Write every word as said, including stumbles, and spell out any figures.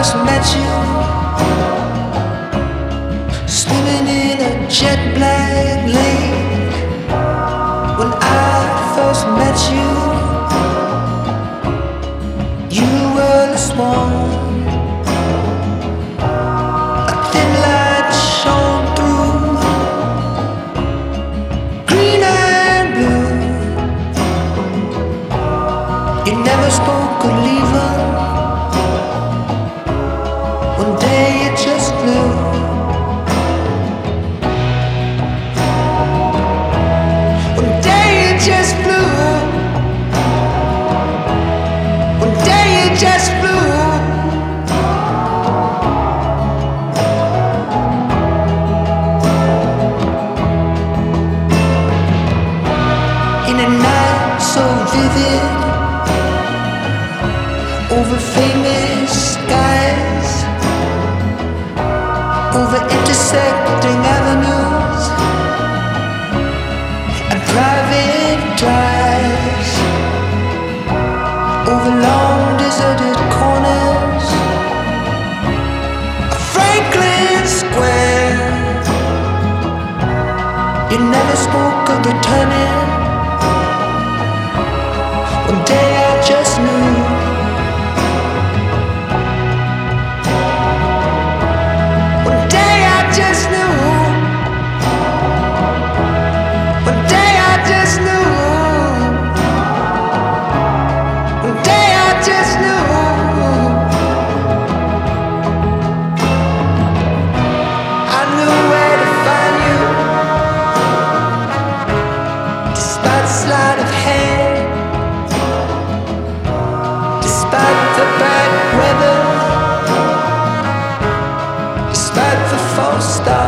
first met you, swimming in a jet black lake. When I first met you, you were the swan. A thin light shone through, green and blue. You never spoke of leaving. One day you just flew. One day you just flew. One day you just flew. In a night so vivid, over famous skies, over intersecting avenues and private drives, over long deserted corners of Franklin Square. You never spoke of returning. One day I just knew. Sleight of hand, despite the bad weather, despite the false start.